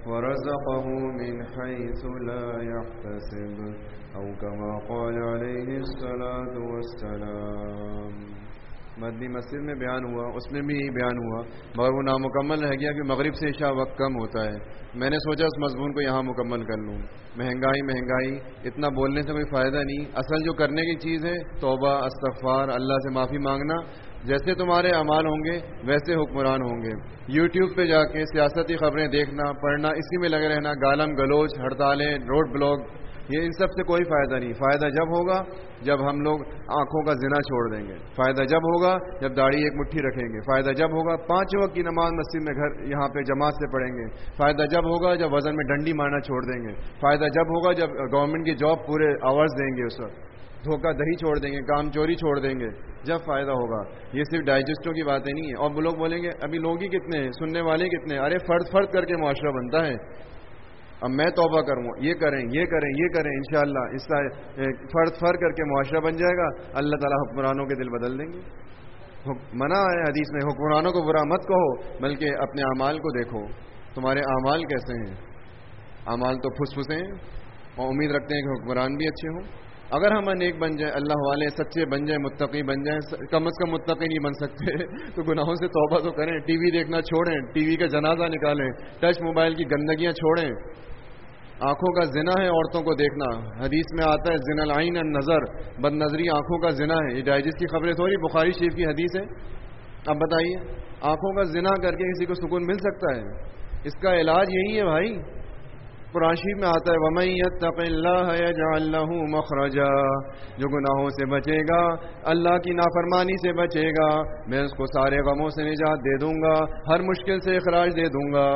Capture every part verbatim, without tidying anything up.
ورزقه من حيث لا يحتسب أو كما قال عليه الصلاة والسلام. مدنی مسجد میں بیان ہوا، اس میں بھی بیان ہوا، مگر وہ نامکمل رہ گیا کہ مغرب سے عشاء وقت کم ہوتا ہے. میں نے سوچا اس مضمون کو یہاں مکمل کر لوں. مہنگائی مہنگائی اتنا بولنے سے کوئی فائدہ نہیں. اصل جو کرنے کی چیز ہے توبہ، استغفار، اللہ سے معافی مانگنا. جیسے تمہارے اعمال ہوں گے ویسے حکمران ہوں گے. یوٹیوب پہ جا کے سیاستی خبریں دیکھنا، پڑھنا، اسی میں لگے رہنا، گالم گلوچ، ہڑتالیں، روڈ بلاک، یہ ان سب سے کوئی فائدہ نہیں. فائدہ جب ہوگا جب ہم لوگ آنکھوں کا زنا چھوڑ دیں گے. فائدہ جب ہوگا جب داڑھی ایک مٹھی رکھیں گے. فائدہ جب ہوگا پانچ وقت کی نماز مسجد میں گھر یہاں پہ جماعت سے پڑھیں گے. فائدہ جب ہوگا جب وزن میں ڈنڈی مارنا چھوڑ دیں گے. فائدہ جب ہوگا جب گورنمنٹ کی جاب پورے آورز دیں گے، اس وقت دھوکہ دہی چھوڑ دیں گے، کام چوری چھوڑ دیں گے، جب فائدہ ہوگا. یہ صرف ڈائجسٹوں کی باتیں نہیں ہیں. اور وہ لوگ بولیں گے ابھی لوگ ہی کتنے ہیں، سننے والے کتنے ہیں. ارے فرد فرد کر کے معاشرہ بنتا ہے. اب میں توبہ کروں، یہ کریں یہ کریں یہ کریں، انشاءاللہ اس کا فرد فرد کر کے معاشرہ بن جائے گا. اللہ تعالیٰ حکمرانوں کے دل بدل دیں گے. منع ہے حدیث میں حکمرانوں کو برا مت کہو، بلکہ اپنے اعمال کو دیکھو. تمہارے اعمال کیسے ہیں؟ اعمال تو پھس پھسے ہیں، اور امید رکھتے ہیں کہ حکمران بھی اچھے ہوں. اگر ہم نیک بن جائیں، اللہ والے سچے بن جائیں، متقی بن جائیں، کم از کم متقی نہیں بن سکتے تو گناہوں سے توبہ تو کریں. ٹی وی دیکھنا چھوڑیں، ٹی وی کا جنازہ نکالیں، ٹچ موبائل کی گندگیاں چھوڑیں. آنکھوں کا زنا ہے عورتوں کو دیکھنا. حدیث میں آتا ہے زنا العین النظر، بد نظری آنکھوں کا زنا ہے. یہ ڈائجسٹ کی خبریں تھوڑی، بخاری شریف کی حدیث ہے. اب بتائیے آنکھوں کا زنا کر کے کسی کو سکون مل سکتا ہے؟ اس کا علاج یہی ہے بھائی. قرآن شریف میں آتا ہے وَمَن يَتَّقِ اللَّهَ يَجْعَل لَّهُ مَخْرَجًا، جو گناہوں سے بچے گا، اللہ کی نافرمانی سے بچے گا، میں اس کو سارے غموں سے نجات دے دوں گا، ہر مشکل سے اخراج دے دوں گا.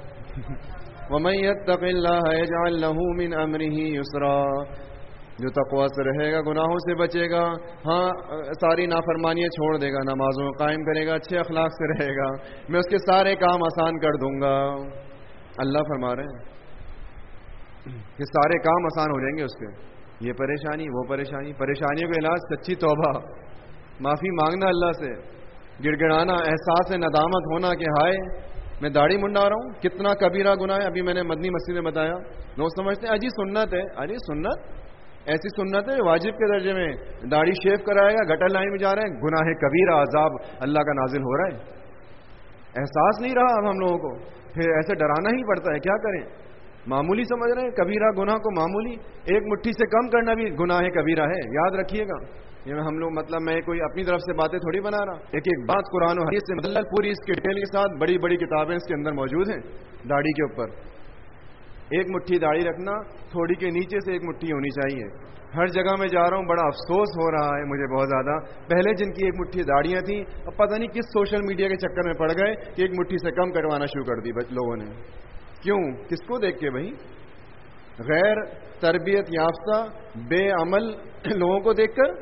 وَمَن يَتَّقِ اللَّهَ يَجْعَل لَّهُ مِنْ أَمْرِهِ يُسْرًا، جو تقوی سے رہے گا، گناہوں سے بچے گا، ہاں ساری نافرمانیاں چھوڑ دے گا، نمازوں قائم کرے گا، اچھے اخلاق سے رہے گا، میں اس کے سارے کام آسان کر دوں گا. اللہ فرما رہے ہیں کہ سارے کام آسان ہو جائیں گے اس کے. یہ پریشانی وہ پریشانی، پریشانیوں کا علاج سچی توبہ، معافی مانگنا اللہ سے، گڑ گڑانا، احساس ندامت ہونا کہ ہائے میں داڑھی منڈا رہا ہوں، کتنا کبیرہ گناہ ہے. ابھی میں نے مدنی مسجد میں بتایا، لوگ سمجھتے ہیں اجی سنت ہے. اجی سنت ایسی سنت ہے واجب کے درجے میں. داڑھی شیو کرائے گا، گٹر لائن میں جا رہے ہیں، گناہ کبیرہ عذاب اللہ کا نازل ہو رہا ہے. احساس نہیں رہا اب ہم لوگوں کو، پھر ایسے ڈرانا ہی پڑتا ہے. کیا کریں؟ معمولی سمجھ رہے ہیں کبیرہ گناہ کو. معمولی ایک مٹھی سے کم کرنا بھی گناہ کبیرہ ہے، یاد رکھیے گا. یہ ہم لوگ مطلب میں کوئی اپنی طرف سے باتیں تھوڑی بنا رہا. ایک ایک بات قرآن و حدیث سے مطلب پوری اس کے ڈیٹیل کے ساتھ بڑی بڑی کتابیں اس کے اندر موجود ہیں. داڑھی کے اوپر ایک مٹھی داڑھی رکھنا، تھوڑی کے نیچے سے ایک مٹھی ہونی چاہیے. ہر جگہ میں جا رہا ہوں، بڑا افسوس ہو رہا ہے مجھے بہت زیادہ. پہلے جن کی ایک مٹھی داڑیاں تھیں، اب پتہ نہیں کس سوشل میڈیا کے چکر میں پڑ گئے کہ ایک مٹھی سے کم کروانا شروع کر دی لوگوں نے. کیوں؟ کس کو دیکھ کے بھائی؟ غیر تربیت یافتہ بے عمل لوگوں کو دیکھ کر.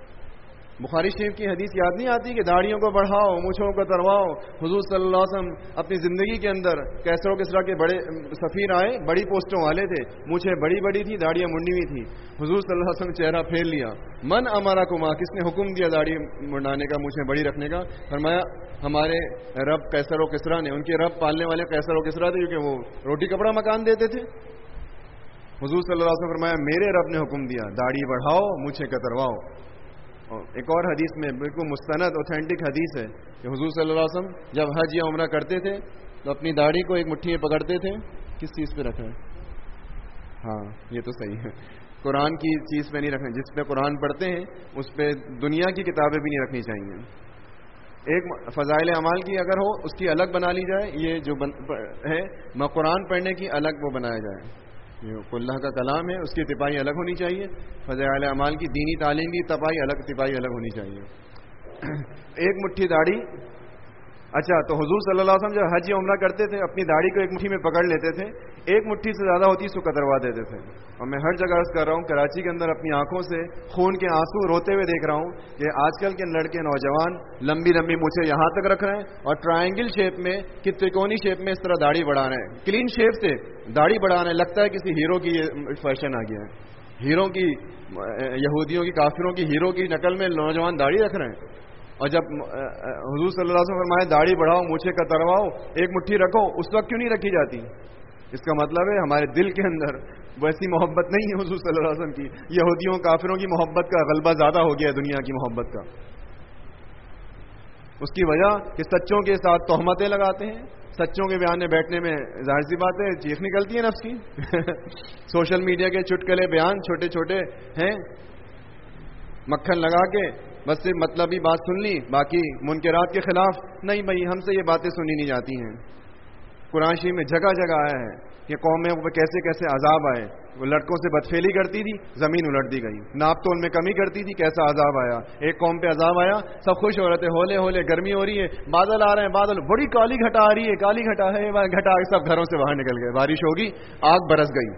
بخاری شریف کی حدیث یاد نہیں آتی کہ داڑھیوں کو بڑھاؤ، مونچھوں کو ترواؤ. حضور صلی اللہ علیہ وسلم اپنی زندگی کے اندر کیسر و کسرا کے بڑے سفیر آئے، بڑی پوسٹوں والے تھے، مونچھیں بڑی بڑی تھی، داڑیاں منڈی ہوئی تھی. حضور صلی اللہ علیہ وسلم چہرہ پھیر لیا. من امرکما، کس نے حکم دیا داڑھی منڈانے کا، مونچھیں بڑی رکھنے کا؟ فرمایا ہمارے رب کیسر و کسرا نے. ان کے رب پالنے والے کیسر و کسرا تھے کیونکہ وہ روٹی کپڑا مکان دیتے تھے. حضور صلی اللہ علیہ وسلم فرمایا میرے رب نے حکم دیا داڑھی بڑھاؤ، مونچھیں کترواؤ. ایک اور حدیث میں بالکل مستند اوتھینٹک حدیث ہے کہ حضور صلی اللہ علیہ وسلم جب حج یا عمرہ کرتے تھے تو اپنی داڑھی کو ایک مٹھی میں پکڑتے تھے. کس چیز پہ رکھیں؟ ہاں یہ تو صحیح ہے، قرآن کی چیز پہ نہیں رکھیں. جس پہ قرآن پڑھتے ہیں اس پہ دنیا کی کتابیں بھی نہیں رکھنی چاہیے. ایک فضائل اعمال کی اگر ہو اس کی الگ بنا لی جائے، یہ جو ہے قرآن پڑھنے کی الگ وہ بنایا جائے. یہ اللہ کا کلام ہے، اس کی تپاہی الگ ہونی چاہیے. فضائل اعمال کی دینی تعلیم کی تپاہی الگ تپاہی الگ ہونی چاہیے. ایک مٹھی داڑھی. اچھا تو حضور صلی اللہ علیہ وسلم جب حج یا عمرہ کرتے تھے اپنی داڑھی کو ایک مٹھی میں پکڑ لیتے تھے، ایک مٹھی سے زیادہ ہوتی اس کو کتروا دیتے تھے. اور میں ہر جگہ عرض کر رہا ہوں، کراچی کے اندر اپنی آنکھوں سے خون کے آنسو روتے ہوئے دیکھ رہا ہوں کہ آج کل کے لڑکے نوجوان لمبی لمبی مونچھیں یہاں تک رکھ رہے ہیں اور ٹرائنگل شیپ میں کہ ترکونی شیپ میں اس طرح داڑھی بڑھا رہے ہیں. کلین شیپ سے داڑھی بڑھا رہے ہیں، لگتا ہے کسی ہیرو کی یہ فیشن آ گیا ہے. ہیرو کی، یہودیوں کی، کافروں کی ہیرو کی نقل میں نوجوان داڑھی رکھ رہے ہیں. اور جب حضور صلی اللہ علیہ وسلم فرمائے داڑھی بڑھاؤ، مونچھیں کترواؤ، ایک مٹھی رکھو، اس وقت کیوں نہیں رکھی جاتی؟ اس کا مطلب ہے ہمارے دل کے اندر ویسی محبت نہیں ہے حضور صلی اللہ علیہ وسلم کی. یہودیوں کافروں کی محبت کا غلبہ زیادہ ہو گیا دنیا کی محبت کا. اس کی وجہ کہ سچوں کے ساتھ تہمتیں لگاتے ہیں. سچوں کے بیان میں بیٹھنے میں ظاہر سی بات ہے چیخ نکلتی ہے نفس کی. سوشل میڈیا کے چٹکلے بیان چھوٹے چھوٹے ہیں, مکھن لگا کے بس صرف مطلبی بات سن لی, باقی منکرات کے خلاف نہیں. بھائی ہم سے یہ باتیں سنی نہیں جاتی ہیں. قرآن شریف میں جگہ جگہ آیا ہے کہ قومیں پہ کیسے کیسے عذاب آئے. وہ لڑکوں سے بدفعلی کرتی تھی, زمین الٹ دی گئی. ناپ تول میں کمی کرتی تھی, کیسا عذاب آیا. ایک قوم پہ عذاب آیا, سب خوش ہو رہے تھے, ہولے ہولے گرمی ہو رہی ہے, بادل آ رہے ہیں, بادل بڑی کالی گھٹا آ رہی ہے, کالی گھٹا ہے, گھٹا آ, سب گھروں سے باہر نکل گئے, بارش ہوگی, آگ برس گئی.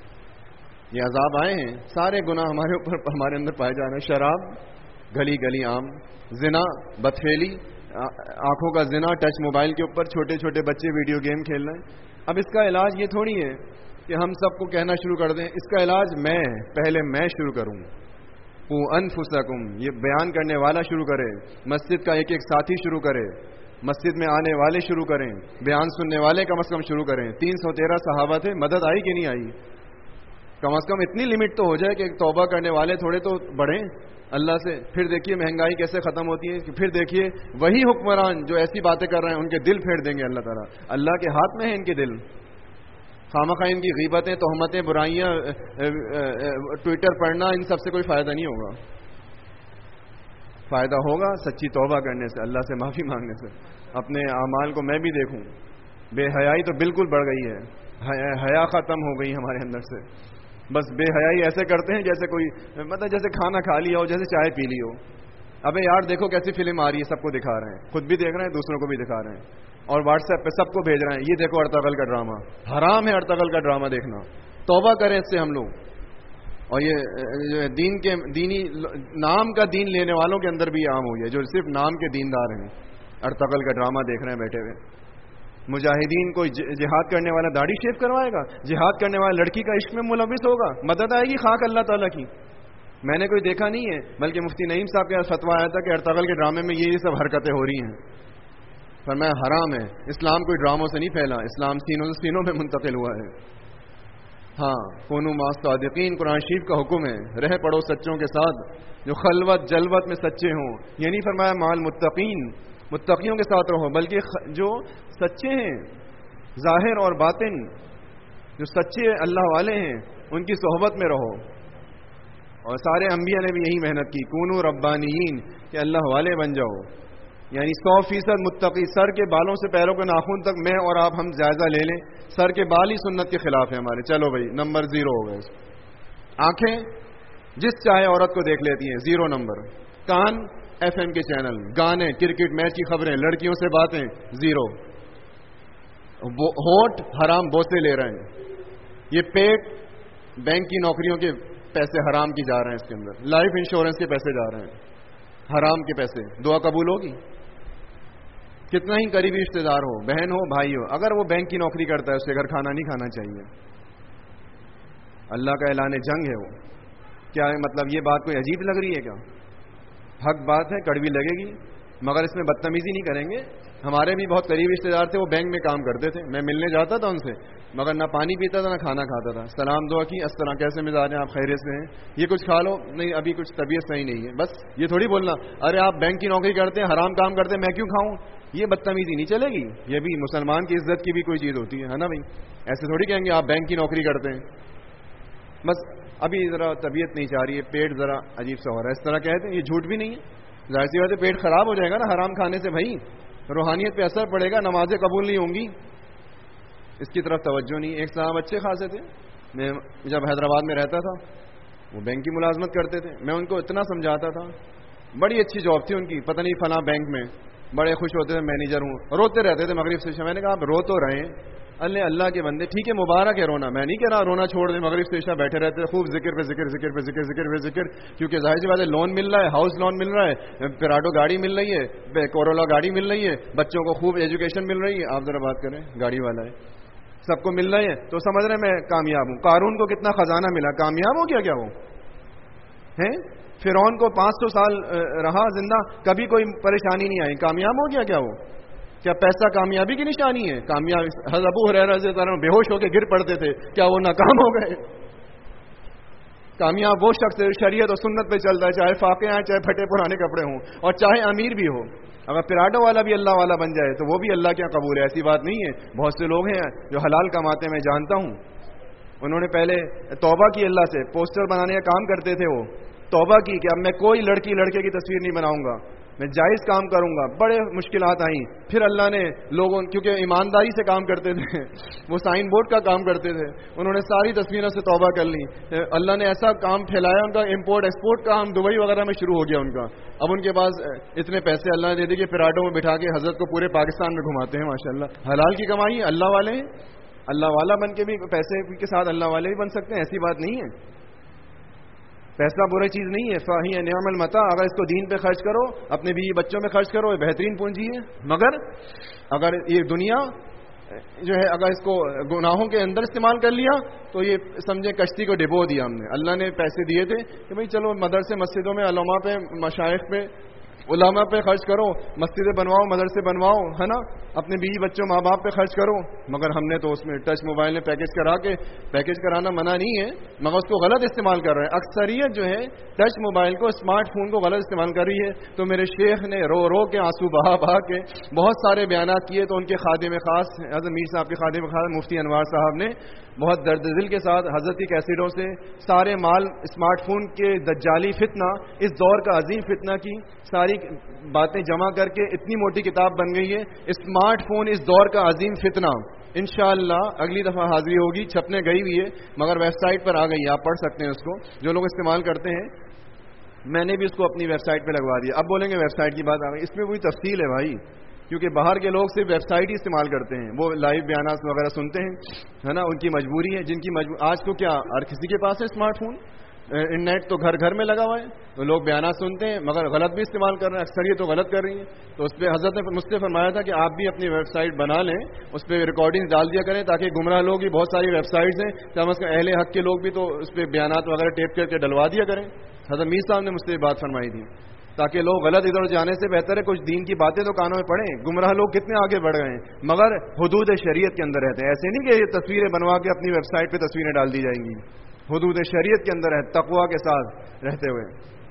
یہ عذاب آئے ہیں. سارے گناہ ہمارے اوپر ہمارے اندر پائے جا رہے ہیں. شراب, گلی گلی عام, زنا, بدفعلی, آنکھوں کا زنا, ٹچ موبائل کے اوپر, چھوٹے چھوٹے بچے ویڈیو گیم کھیل رہے ہیں. اب اس کا علاج یہ تھوڑی ہے کہ ہم سب کو کہنا شروع کر دیں. اس کا علاج میں پہلے میں شروع کروں. قوا انفسکم, یہ بیان کرنے والا شروع کرے, مسجد کا ایک ایک ساتھی شروع کرے, مسجد میں آنے والے شروع کریں, بیان سننے والے کم از کم شروع کریں. تین سو تیرہ صحابہ تھے, مدد آئی کہ نہیں آئی؟ کم از کم اتنی لمٹ تو ہو جائے کہ توبہ کرنے والے تھوڑے تو بڑھیں اللہ سے. پھر دیکھیے مہنگائی کیسے ختم ہوتی ہے. پھر دیکھیے وہی حکمران جو ایسی باتیں کر رہے ہیں ان کے دل پھیر دیں گے اللہ تعالیٰ. اللہ کے ہاتھ میں ہے ان کے دل. خامخواہ ان کی غیبتیں, تہمتیں, برائیاں, ٹویٹر پڑھنا, ان سب سے کوئی فائدہ نہیں ہوگا. فائدہ ہوگا سچی توبہ کرنے سے, اللہ سے معافی مانگنے سے. اپنے اعمال کو میں بھی دیکھوں, بے حیائی تو بالکل بڑھ گئی ہے. حیا ختم ہو گئی ہمارے اندر سے. بس بے حیائی ایسے کرتے ہیں جیسے کوئی مطلب جیسے کھانا کھا لیا ہو, جیسے چائے پی لی ہو. ابے یار دیکھو کیسی فلم آ رہی ہے, سب کو دکھا رہے ہیں, خود بھی دیکھ رہے ہیں, دوسروں کو بھی دکھا رہے ہیں, اور واٹس ایپ پہ سب کو بھیج رہے ہیں. یہ دیکھو ارطغرل کا ڈرامہ. حرام ہے ارطغرل کا ڈرامہ دیکھنا. توبہ کریں اس سے ہم لوگ. اور یہ دین کے دینی نام کا دین لینے والوں کے اندر بھی عام ہوئی ہے, جو صرف نام کے دیندار ہیں. ارطغرل کا ڈرامہ دیکھ رہے ہیں بیٹھے ہوئے. مجاہدین کو جہاد کرنے والا داڑھی شیو کروائے گا, جہاد کرنے والا لڑکی کا عشق میں ملوث ہوگا, مدد آئے گی خاک اللہ تعالیٰ کی. میں نے کوئی دیکھا نہیں ہے, بلکہ مفتی نعیم صاحب کے فتویٰ آیا تھا کہ ارطغرل کے ڈرامے میں یہ سب حرکتیں ہو رہی ہیں. فرمایا حرام ہے. اسلام کوئی ڈراموں سے نہیں پھیلا, اسلام سینوں سے سینوں میں منتقل ہوا ہے. ہاں, کونوا مع الصادقین قرآن شریف کا حکم ہے, رہ پڑو سچوں کے ساتھ جو خلوت جلوت میں سچے ہوں. یہ نہیں فرمایا مع المتقین, متقیوں کے ساتھ رہو, بلکہ جو سچے ہیں ظاہر اور باطن, جو سچے اللہ والے ہیں ان کی صحبت میں رہو. اور سارے انبیاء نے بھی یہی محنت کی, کونوا ربانیین, کہ اللہ والے بن جاؤ. یعنی سو فیصد متقی. سر کے بالوں سے پیروں کے ناخن تک میں اور آپ ہم جائزہ لے لیں, سر کے بال ہی سنت کے خلاف ہے ہمارے. چلو بھائی نمبر زیرو ہو گئے. آنکھیں جس چاہے عورت کو دیکھ لیتی ہیں, زیرو نمبر. کان ایف ایم کے چینل, گانے, کرکٹ میچ کی خبریں, لڑکیوں سے باتیں, زیرو. ہونٹ حرام بوسے لے رہے ہیں. یہ پیٹ بینک کی نوکریوں کے پیسے حرام کی جا رہے ہیں, اس کے اندر لائف انشورنس کے پیسے جا رہے ہیں, حرام کے پیسے. دعا قبول ہوگی؟ کتنا ہی قریبی رشتے دار ہو, بہن ہو, بھائی ہو, اگر وہ بینک کی نوکری کرتا ہے اس کے گھر کھانا نہیں کھانا چاہیے. اللہ کا اعلان جنگ ہے وہ. کیا ہے مطلب؟ یہ بات کوئی عجیب لگ رہی ہے کیا؟ حق بات ہے, کڑوی لگے گی, مگر اس میں بدتمیزی نہیں کریں گے. ہمارے بھی بہت قریبی رشتے دار تھے, وہ بینک میں کام کرتے تھے, میں ملنے جاتا تھا ان سے, مگر نہ پانی پیتا تھا نہ کھانا کھاتا تھا. سلام دعا کی, السلام, کیسے مزاج ہیں آپ, خیریت سے ہیں, یہ کچھ کھا لو, نہیں ابھی کچھ طبیعت صحیح نہیں ہے. بس یہ تھوڑی بولنا ارے آپ بینک کی نوکری کرتے ہیں, حرام کام کرتے ہیں, میں کیوں کھاؤں. یہ بدتمیزی نہیں چلے گی. یہ بھی مسلمان کی عزت کی بھی کوئی چیز ہوتی ہے نا بھائی. ایسے تھوڑی کہیں گے آپ بینک کی نوکری کرتے ہیں. بس ابھی ذرا طبیعت نہیں چاہ رہی ہے, پیٹ ذرا عجیب سا ہو رہا ہے, اس طرح کہتے ہیں. یہ جھوٹ بھی نہیں ہے, ظاہر سی بات ہے پیٹ خراب ہو جائے گا نا حرام کھانے سے. بھائی روحانیت پہ اثر پڑے گا, نمازیں قبول نہیں ہوں گی, اس کی طرف توجہ نہیں. ایک صاحب اچھے خاصے تھے, میں جب حیدرآباد میں رہتا تھا, وہ بینک کی ملازمت کرتے تھے. میں ان کو اتنا سمجھاتا تھا, بڑی اچھی جاب تھی ان کی, پتہ نہیں فلاں بینک میں, بڑے خوش ہوتے تھے, مینیجر ہوں, روتے رہتے تھے مغرب سے. میں نے کہا آپ رو تو رہے ہیں, اللہ اللہ کے بندے, ٹھیک ہے مبارک ہے رونا, میں نہیں کہہ رہا رونا چھوڑ دیں, مغرب سے عشاء بیٹھے رہتے خوب ذکر پہ ذکر ذکر پہ ذکر ذکر پہ ذکر, کیونکہ ظاہر سی بات ہے لون مل رہا ہے, ہاؤس لون مل رہا ہے, پراڈو گاڑی مل رہی ہے, کورولا گاڑی مل رہی ہے, بچوں کو خوب ایجوکیشن مل رہی ہے. آپ ذرا بات کریں, گاڑی والا ہے, سب کو مل رہے ہیں, تو سمجھ رہے ہیں میں کامیاب ہوں. قارون کو کتنا خزانہ ملا, کامیاب ہو گیا کیا وہ ہیں؟ فرعون کو پانچ سو سال رہا زندہ, کبھی کوئی پریشانی نہیں آئی, کامیاب ہو گیا کیا وہ؟ کیا پیسہ کامیابی کی نشانی ہے؟ کامیابی حضرت ابو ہریرہ رضی اللہ عنہ بے ہوش ہو کے گر پڑتے تھے، کیا وہ ناکام ہو گئے؟ کامیاب وہ شخص شریعت اور سنت پہ چلتا ہے، چاہے فاقے ہیں، چاہے پھٹے پرانے کپڑے ہوں، اور چاہے امیر بھی ہو۔ اگر پراڈو والا بھی اللہ والا بن جائے تو وہ بھی اللہ کے یہاں قبول ہے، ایسی بات نہیں ہے۔ بہت سے لوگ ہیں جو حلال کماتے ہیں، میں جانتا ہوں، انہوں نے پہلے توبہ کی اللہ سے، پوسٹر بنانے کا کام کرتے تھے، وہ توبہ کی کہ اب میں کوئی لڑکی لڑکے کی تصویر نہیں بناؤں گا، میں جائز کام کروں گا۔ بڑے مشکلات آئیں، پھر اللہ نے لوگوں، کیونکہ ایمانداری سے کام کرتے تھے، وہ سائن بورڈ کا کام کرتے تھے، انہوں نے ساری تصویروں سے توبہ کر لی۔ اللہ نے ایسا کام پھیلایا، ان کا امپورٹ ایکسپورٹ کا ہم دبئی وغیرہ میں شروع ہو گیا ان کا۔ اب ان کے پاس اتنے پیسے اللہ نے دے دی کہ پراڈو میں بٹھا کے حضرت کو پورے پاکستان میں گھماتے ہیں، ماشاءاللہ۔ حلال کی کمائی، اللہ والے ہیں، اللہ والا بن کے بھی پیسے کے ساتھ اللہ والے بھی بن سکتے ہیں، ایسی بات نہیں ہے۔ پیسہ بری چیز نہیں ہے، فاہی نعم المتاع، اگر اس کو دین پہ خرچ کرو، اپنے بیوی بچوں میں خرچ کرو، یہ بہترین پونجی ہے۔ مگر اگر یہ دنیا جو ہے اگر اس کو گناہوں کے اندر استعمال کر لیا تو یہ سمجھے کشتی کو ڈبو دیا ہم نے۔ اللہ نے پیسے دیے تھے کہ بھئی چلو مدرسے مسجدوں میں علماء پہ، مشائخ پہ، علماء پہ خرچ کرو، مسجدیں بنواؤ، مدرسے بنواؤ، ہے نا، اپنے بیوی بچوں ماں باپ پہ خرچ کرو۔ مگر ہم نے تو اس میں ٹچ موبائل میں پیکج کرا کے، پیکج کرانا منع نہیں ہے، مگر اس کو غلط استعمال کر رہے ہیں۔ اکثریت جو ہے ٹچ موبائل کو، اسمارٹ فون کو غلط استعمال کر رہی ہے۔ تو میرے شیخ نے رو رو کے، آنسو بہا بہا کے بہت سارے بیانات کیے، تو ان کے خادم خاص حضرت میر صاحب کے خادم خاص مفتی انوار صاحب نے بہت درد دل کے ساتھ حضرت کی کیسٹوں سے سارے مال، اسمارٹ فون کے دجالی فتنہ، اس دور کا عظیم فتنہ کی ساری باتیں جمع کر کے اتنی موٹی کتاب بن گئی ہے، اسمارٹ فون اس دور کا عظیم فتنہ۔ انشاءاللہ اگلی دفعہ حاضری ہوگی، چھپنے گئی ہوئی ہے مگر ویب سائٹ پر آ گئی ہے، آپ پڑھ سکتے ہیں اس کو، جو لوگ استعمال کرتے ہیں۔ میں نے بھی اس کو اپنی ویب سائٹ پہ لگوا دیا۔ اب بولیں گے ویب سائٹ کی بات آ گئی، اس میں وہی تفصیل ہے بھائی، کیونکہ باہر کے لوگ صرف ویب سائٹ ہی استعمال کرتے ہیں، وہ لائیو بیانات وغیرہ سنتے ہیں، ہے نا، ان کی مجبوری ہے، جن کی مجبور آج تو کیا ہر کسی کے پاس ہے اسمارٹ فون، انٹرنیٹ تو گھر گھر میں لگا ہوا ہے، تو لوگ بیانات سنتے ہیں مگر غلط بھی استعمال کر رہے ہیں، اکثریت تو غلط کر رہی ہیں۔ تو اس پہ حضرت نے مجھ سے فرمایا تھا کہ آپ بھی اپنی ویب سائٹ بنا لیں، اس پہ ریکارڈنگ ڈال دیا کریں، تاکہ گمراہ لوگ بھی، بہت ساری ویب سائٹس ہیں، کم از کم اہل حق کے لوگ بھی تو اس پہ بیانات وغیرہ ٹیپ کر کے ڈلوا دیا کریں۔ حضرت میر صاحب نے مجھ سے یہ بات فرمائی تھی، تاکہ لوگ غلط ادھر جانے سے بہتر ہے کچھ دین کی باتیں تو کانوں میں پڑھیں۔ گمراہ لوگ کتنے آگے بڑھ گئے ہیں مگر حدود شریعت کے اندر رہتے ہیں، ایسے نہیں کہ یہ تصویریں بنوا کے اپنی ویب سائٹ پہ تصویریں ڈال دی جائیں گی، حدود شریعت کے اندر ہے، تقویٰ کے ساتھ رہتے ہوئے۔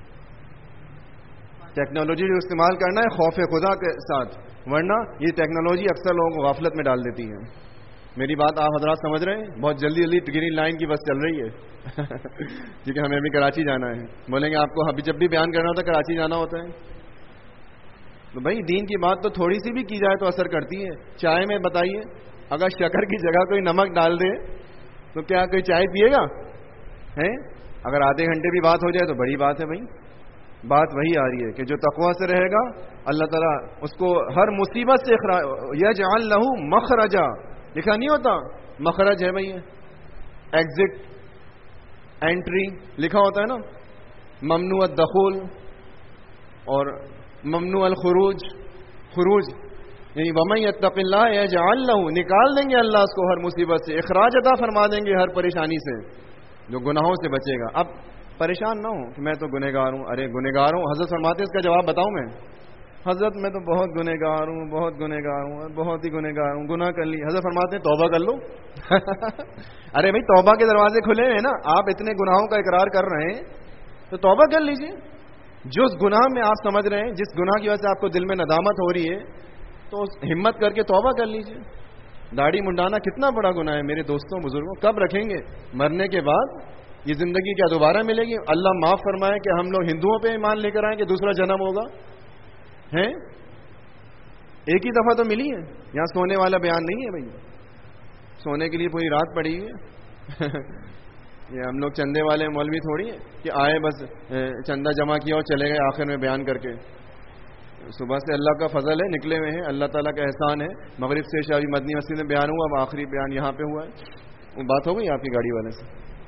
ٹیکنالوجی جو استعمال کرنا ہے خوف خدا کے ساتھ، ورنہ یہ ٹیکنالوجی اکثر لوگوں کو غفلت میں ڈال دیتی ہے۔ میری بات آپ حضرات سمجھ رہے ہیں؟ بہت جلدی جلدی گرین لائن کی بس چل رہی ہے کیونکہ ہمیں بھی کراچی جانا ہے۔ بولیں گے آپ کو ابھی جب بھی بیان کرنا ہوتا ہے کراچی جانا ہوتا ہے، تو بھائی دین کی بات تو تھوڑی سی بھی کی جائے تو اثر کرتی ہے۔ چائے میں بتائیے، اگر شکر کی جگہ کوئی نمک ڈال دے تو کیا کوئی چائے پیے گا؟ ہیں اگر آدھے گھنٹے بھی بات ہو جائے تو بڑی بات ہے بھائی۔ بات وہی آ رہی ہے کہ جو تقویٰ سے رہے گا اللہ تعالیٰ اس کو ہر مصیبت سے یجعل لہ مخرجا، لکھا نہیں ہوتا مخرج ہے بھائی، ایگزٹ، انٹری لکھا ہوتا ہے نا، ممنوع الدخول اور ممنوع الخروج، خروج یعنی ومن یتق اللہ یجعل لہ، نکال دیں گے اللہ اس کو ہر مصیبت سے، اخراج عطا فرما دیں گے ہر پریشانی سے، جو گناہوں سے بچے گا۔ اب پریشان نہ ہوں کہ میں تو گنہگار ہوں، ارے گنہگار ہوں، حضرت فرماتے اس کا جواب بتاؤں میں، حضرت میں تو بہت گنہگار ہوں، بہت گنہگار ہوں، بہت ہی گنہگار ہوں، گناہ کر لی۔ حضرت فرماتے ہیں توبہ کر لو ارے بھائی توبہ کے دروازے کھلے ہیں نا، آپ اتنے گناہوں کا اقرار کر رہے ہیں تو توبہ کر لیجئے۔ جس گناہ میں آپ سمجھ رہے ہیں، جس گناہ کی وجہ سے آپ کو دل میں ندامت ہو رہی ہے، تو ہمت کر کے توبہ کر لیجئے۔ داڑھی منڈانا کتنا بڑا گناہ ہے میرے دوستوں بزرگوں، کب رکھیں گے؟ مرنے کے بعد یہ زندگی کیا دوبارہ ملے گی؟ اللہ معاف فرمائے کہ ہم لوگ ہندوؤں پہ ایمان لے کر آئیں کہ دوسرا جنم ہوگا، ہیں ایک ہی دفعہ تو ملی ہے، یہاں سونے والا بیان نہیں ہے بھائی، سونے کے لیے پوری رات پڑی ہے یہ ہم لوگ چندے والے مولوی تھوڑی ہیں کہ آئے بس چندہ جمع کیا اور چلے گئے آخر میں بیان کر کے۔ صبح سے اللہ کا فضل ہے، نکلے ہوئے ہیں، اللہ تعالیٰ کا احسان ہے۔ مغرب سے شاہی مدنی مسجد میں بیان ہوا، اب آخری بیان یہاں پہ ہوا ہے۔ وہ بات ہو گئی آپ کی گاڑی والے سے؟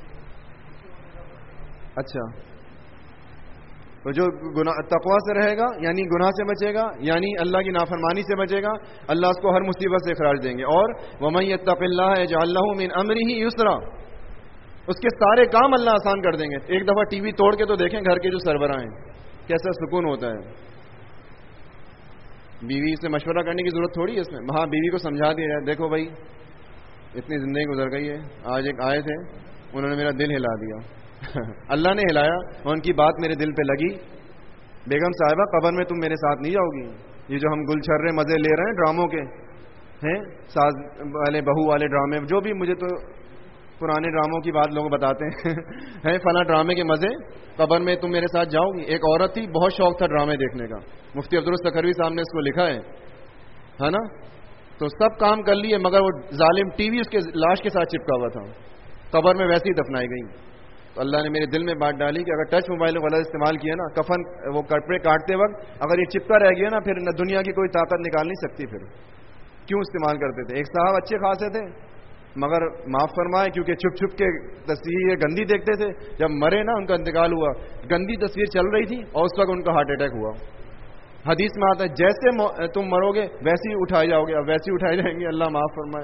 اچھا، تو جو گناہ تقویٰ سے رہے گا یعنی گناہ سے بچے گا، یعنی اللہ کی نافرمانی سے بچے گا، اللہ اس کو ہر مصیبت سے اخراج دیں گے۔ اور وَمَن يَتَّقِ اللَّهَ يَجْعَل لَّهُ مِنْ أَمْرِهِ يُسْرًا، اس کے سارے کام اللہ آسان کر دیں گے۔ ایک دفعہ ٹی وی توڑ کے تو دیکھیں گھر کے جو سربراہ ہیں کیسا سکون ہوتا ہے، بیوی سے مشورہ کرنے کی ضرورت تھوڑی ہے اس میں. ہاں بیوی کو سمجھا دیا جائے, دیکھو بھائی اتنی زندگی گزر گئی ہے, آج ایک آئے تھے انہوں نے میرا دل ہلا دیا اللہ نے ہلایا اور ان کی بات میرے دل پہ لگی. بیگم صاحبہ قبر میں تم میرے ساتھ نہیں جاؤ گی. یہ جو ہم گل چھرے مزے لے رہے ہیں ڈراموں کے ہیں, ساز والے بہو والے ڈرامے, جو بھی مجھے تو پرانے ڈراموں کی بات لوگ بتاتے ہیں فلاں ڈرامے کے مزے, قبر میں تم میرے ساتھ جاؤ گی. ایک عورت تھی بہت شوق تھا ڈرامے دیکھنے کا, مفتی عبدالسکھروی صاحب نے اس کو لکھا ہے نا, تو سب کام کر لیے مگر وہ ظالم ٹی وی اس کے لاش کے ساتھ چپکا ہوا تھا, قبر میں ویسے ہی دفنائی گئی. تو اللہ نے میرے دل میں بات ڈالی کہ اگر ٹچ موبائل غلط استعمال کیا نا, کفن وہ کپڑے کاٹتے وقت اگر یہ چپکا رہ گیا نا, پھر نہ دنیا کی کوئی طاقت نکال نہیں سکتی. پھر کیوں استعمال کرتے تھے؟ ایک صاحب اچھے خاصے تھے مگر معاف فرمائے کیونکہ چھپ چھپ کے تصویر گندی دیکھتے تھے. جب مرے نا ان کا انتقال ہوا, گندی تصویر چل رہی تھی اور اس وقت ان کا ہارٹ اٹیک ہوا. حدیث میں آتا ہے جیسے تم مرو گے ویسے ہی اٹھائے جاؤ گے, اب ویسے ہی اٹھائے جائیں گے. اللہ معاف فرمائے.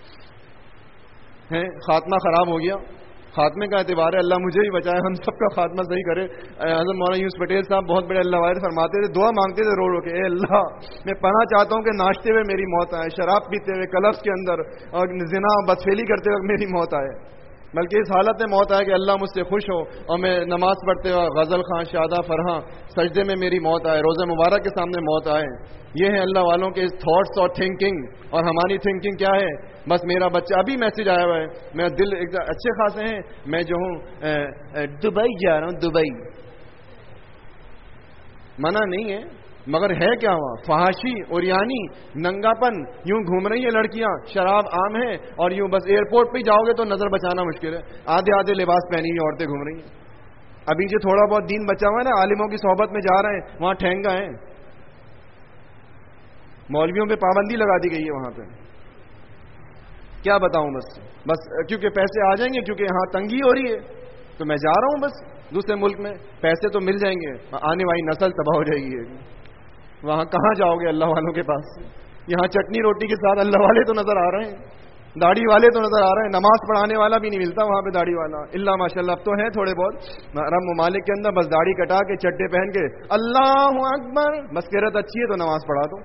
ہیں خاتمہ خراب ہو گیا, خاتمے کا اعتبار ہے, اللہ مجھے بھی بچائے, ہم سب کا خاتمہ صحیح کرے. حضرت مولانا یونس پٹیل صاحب بہت بڑے اللہ والے فرماتے تھے, دعا مانگتے تھے رو رو کے, اے اللہ میں پناہ چاہتا ہوں کہ ناشتے ہوئے میری موت آئے, شراب پیتے ہوئے کلبس کے اندر اور زنا بدفعلی کرتے وقت میری موت آئے, بلکہ اس حالت میں موت آئے کہ اللہ مجھ سے خوش ہو اور میں نماز پڑھتے ہوئے غزل خاں شادہ فرحاں سجدے میں میری موت آئے, روزہ مبارک کے سامنے موت آئے. یہ ہے اللہ والوں کے تھاٹس اور تھنکنگ. اور ہماری تھنکنگ کیا ہے؟ بس میرا بچہ, ابھی میسج آیا ہوا ہے, میرا دل ایک اچھے خاصے ہیں, میں جو ہوں دبئی جا رہا ہوں. دبئی منع نہیں ہے مگر ہے کیا ہوا؟ فحاشی, اوریانی, ننگاپن, یوں گھوم رہی ہیں لڑکیاں, شراب عام ہے اور یوں بس ایئرپورٹ پہ جاؤ گے تو نظر بچانا مشکل ہے, آدھے آدھے لباس پہنی ہوئی عورتیں گھوم رہی ہیں. ابھی جو تھوڑا بہت دین بچا ہوا ہے نا, عالموں کی صحبت میں جا رہے ہیں, وہاں ٹھہنگا ہے, مولویوں پہ پابندی لگا دی گئی ہے وہاں پہ. کیا بتاؤں, بس بس کیونکہ پیسے آ جائیں گے, کیونکہ یہاں تنگی ہو رہی ہے تو میں جا رہا ہوں بس دوسرے ملک میں, پیسے تو مل جائیں گے, آنے والی نسل تباہ ہو جائے گی. وہاں کہاں جاؤ گے اللہ والوں کے پاس؟ یہاں چٹنی روٹی کے ساتھ اللہ والے تو نظر آ رہے ہیں, داڑھی والے تو نظر آ رہے ہیں, نماز پڑھانے والا بھی نہیں ملتا وہاں پہ داڑھی والا, اللہ ماشاء اللہ اب تو ہیں تھوڑے بہت عرب ممالک کے اندر, بس داڑھی کٹا کے چڈے پہن کے اللہ اکبر, بس قرت اچھی ہے تو نماز پڑھا دو.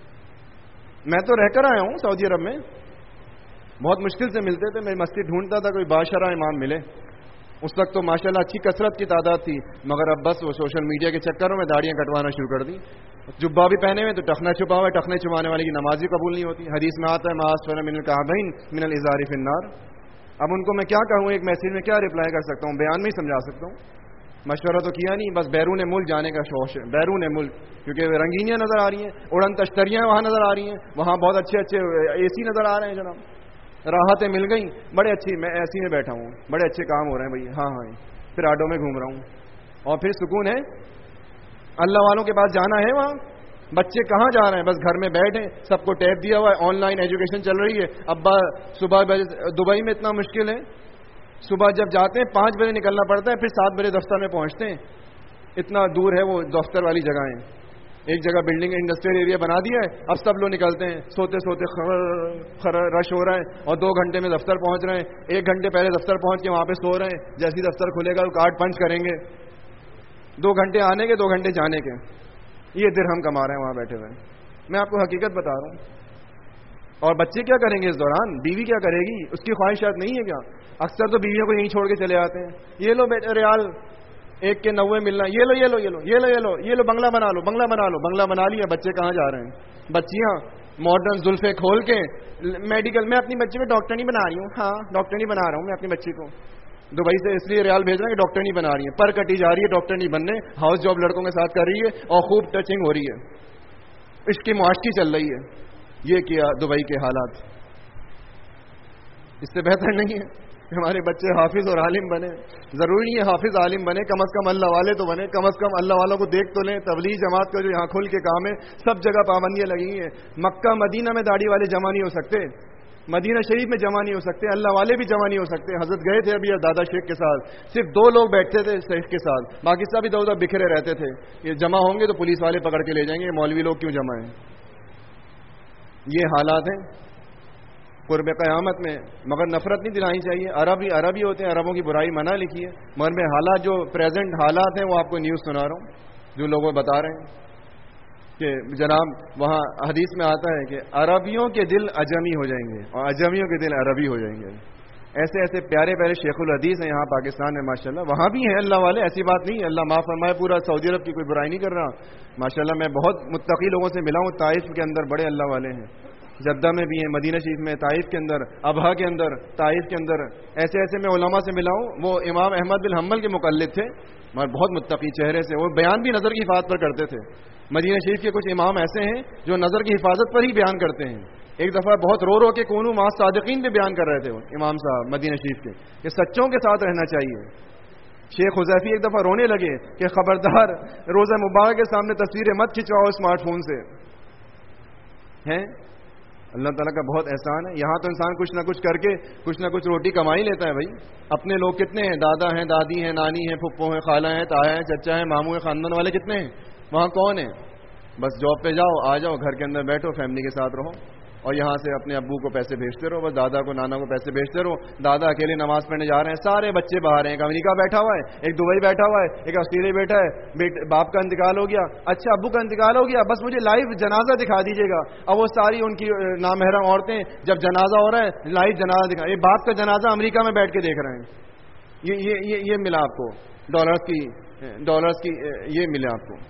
میں تو رہ کر آیا ہوں سعودی عرب میں, بہت مشکل سے ملتے تھے, میں مسجد ڈھونڈتا تھا کوئی باشرہ امام ملے. اس وقت تو ماشاءاللہ اچھی کثرت کی تعداد تھی, مگر اب بس وہ سوشل میڈیا کے چکروں میں داڑیاں کٹوانا شروع کر دی. جبا بھی پہنے ہوئے تو ٹخنا چھپا ہوا ہے, ٹخنے چھپانے والے کی نماز بھی قبول نہیں ہوتی. حدیث میں آتا ہے معاصر من الکعبین من الازار فی النار. اب ان کو میں کیا کہوں, ایک میسج میں کیا رپلائی کر سکتا ہوں, بیان میں ہی سمجھا سکتا ہوں. مشورہ تو کیا نہیں, بس بیرون ملک جانے کا شوق ہے, بیرون ملک, کیونکہ رنگینیاں نظر آ رہی ہیں, اڑن تشتریاں وہاں نظر آ رہی ہیں, وہاں بہت اچھے اچھے اے سی نظر آ رہے ہیں جناب, راحتیں مل گئیں, بڑے اچھی, میں ایسی میں بیٹھا ہوں, بڑے اچھے کام ہو رہے ہیں بھائی, ہاں ہاں, پھر آٹو میں گھوم رہا ہوں اور پھر سکون ہے. اللہ والوں کے پاس جانا ہے, وہاں بچے کہاں جا رہے ہیں, بس گھر میں بیٹھے, سب کو ٹیب دیا ہوا ہے, آن لائن ایجوکیشن چل رہی ہے. ابا صبح دبئی میں اتنا مشکل ہے, صبح جب جاتے ہیں پانچ بجے نکلنا پڑتا ہے, پھر سات بجے دفتر میں پہنچتے ہیں, اتنا دور ہے وہ دفتر والی جگہیں. ایک جگہ بلڈنگ انڈسٹریل ایریا بنا دیا ہے, اب سب لوگ نکلتے ہیں, سوتے سوتے خر خر رش ہو رہا ہے, اور دو گھنٹے میں دفتر پہنچ رہے ہیں, ایک گھنٹے پہلے دفتر پہنچ کے وہاں پہ سو رہے ہیں, جیسے دفتر کھلے گا وہ کارڈ پنچ کریں گے, دو گھنٹے آنے کے دو گھنٹے جانے کے, یہ درہم کما رہے ہیں وہاں بیٹھے ہوئے. میں آپ کو حقیقت بتا رہا ہوں. اور بچے کیا کریں گے اس دوران, بیوی کیا کرے گی, اس کی خواہشات نہیں ہے کیا؟ اکثر تو بیویوں کو یہیں چھوڑ کے چلے آتے ہیں, یہ لو بیٹے ریال ایک کے نوے ملنا, یہ لو یہ لو یہ لو یہ لو یہ لو یہ لو بنگلہ بنا لو بنگلہ بنا لو بنگلہ بنا لیا. بچے کہاں جا رہے ہیں؟ بچیاں ماڈرن زلفیں کھول کے میڈیکل, میں اپنی بچی کو ڈاکٹر نہیں بنا رہی ہوں, ہاں ڈاکٹر نہیں بنا رہا ہوں میں اپنی بچی کو, دبئی سے اس لیے ریال بھیج رہے ہیں کہ ڈاکٹر نہیں بنا رہی ہے, پر کٹی جا رہی ہے ڈاکٹر نہیں بننے, ہاؤس جاب لڑکوں کے ساتھ کر رہی ہے اور خوب ٹچنگ ہو رہی ہے, اس کی معاشقی چل رہی ہے. یہ کیا دبئی کے حالات, اس سے بہتر نہیں ہے کہ ہمارے بچے حافظ اور عالم بنے. ضروری نہیں ہے حافظ عالم بنے, کم از کم اللہ والے تو بنے, کم از کم اللہ والوں کو دیکھ تو لیں. تبلیغ جماعت کا جو یہاں کھل کے کام ہے, سب جگہ پابندیاں لگی ہیں. مکہ مدینہ میں داڑھی والے جمع نہیں ہو سکتے, مدینہ شریف میں جمع نہیں ہو سکتے, اللہ والے بھی جمع نہیں ہو سکتے. حضرت گئے تھے ابھی دادا شیخ کے ساتھ, صرف دو لوگ بیٹھتے تھے شیخ کے ساتھ, باقی سب ادھر ادھر بکھرے رہتے تھے. یہ جمع ہوں گے تو پولیس والے پکڑ کے لے جائیں گے, مولوی لوگ کیوں جمع ہیں. یہ حالات ہیں قرب قیامت میں, مگر نفرت نہیں دلانی چاہیے. عرب ہی عرب ہی ہوتے ہیں, عربوں کی برائی منع لکھی ہے, مگر میں حالات جو پریزنٹ حالات ہیں وہ آپ کو نیوز سنا رہا ہوں, جو لوگوں بتا رہے ہیں. کہ جناب وہاں حدیث میں آتا ہے کہ عربیوں کے دل اجمی ہو جائیں گے اور اجمیوں کے دل عربی ہو جائیں گے. ایسے ایسے پیارے پیارے شیخ الحدیث ہیں یہاں پاکستان میں ماشاءاللہ. وہاں بھی ہیں اللہ والے, ایسی بات نہیں, اللہ معاف فرمائے. پورا سعودی عرب کی کوئی برائی نہیں کر رہا ماشاءاللہ. میں بہت متقی لوگوں سے ملا ہوں. طائف کے اندر بڑے اللہ والے ہیں, جدہ میں بھی ہیں, مدینہ شریف میں, طائف کے اندر, ابہا کے اندر, طائف کے اندر. ایسے ایسے میں علماء سے ملا ہوں. وہ امام احمد بن حنبل کے مقلد تھے مگر بہت متقی چہرے سے. وہ بیان بھی نظر کی حفاظت پر کرتے تھے. مدینہ شریف کے کچھ امام ایسے ہیں جو نظر کی حفاظت پر ہی بیان کرتے ہیں. ایک دفعہ بہت رو رو کے کونو مع صادقین پہ بیان کر رہے تھے امام صاحب مدینہ شریف کے کہ سچوں کے ساتھ رہنا چاہیے. شیخ حذیفی ایک دفعہ رونے لگے کہ خبردار روزہ مبارک کے سامنے تصویریں مت کھنچواؤ اسمارٹ فون سے. ہیں اللہ تعالیٰ کا بہت احسان ہے. یہاں تو انسان کچھ نہ کچھ کر کے کچھ نہ کچھ روٹی کما ہی لیتا ہے بھائی. اپنے لوگ کتنے ہیں, دادا ہیں, دادی ہیں, نانی ہیں, پھپھو ہیں, خالہ ہیں, تایا ہیں, چچا ہیں, ماموں ہیں, خاندان والے کتنے ہیں. وہاں کون ہیں؟ بس جاب پہ جاؤ, آ جاؤ, گھر کے اندر بیٹھو, فیملی کے ساتھ رہو اور یہاں سے اپنے ابو کو پیسے بھیجتے رہو. بس دادا کو نانا کو پیسے بھیجتے رہو. دادا اکیلے نماز پڑھنے جا رہے ہیں, سارے بچے باہر ہیں. ایک امریکہ بیٹھا ہوا ہے, ایک دبئی بیٹھا ہوا ہے, ایک آسٹریلیا بیٹھا ہے. باپ کا انتقال ہو گیا, اچھا ابو کا انتقال ہو گیا, بس مجھے لائیو جنازہ دکھا دیجیے گا. اب وہ ساری ان کی نامحرم عورتیں جب جنازہ ہو رہا ہے لائیو جنازہ دکھا. یہ باپ کا جنازہ امریکہ میں بیٹھ کے دیکھ رہے ہیں. یہ یہ یہ, یہ ملا آپ کو ڈالرز کی ڈالرز کی یہ ملے آپ کو.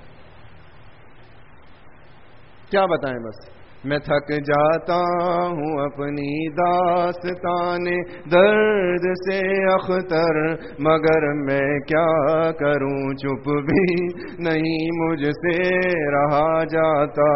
کیا بتائیں, بس میں تھک جاتا ہوں اپنی داستان درد سے اختر, مگر میں کیا کروں چپ بھی نہیں مجھ سے رہا جاتا.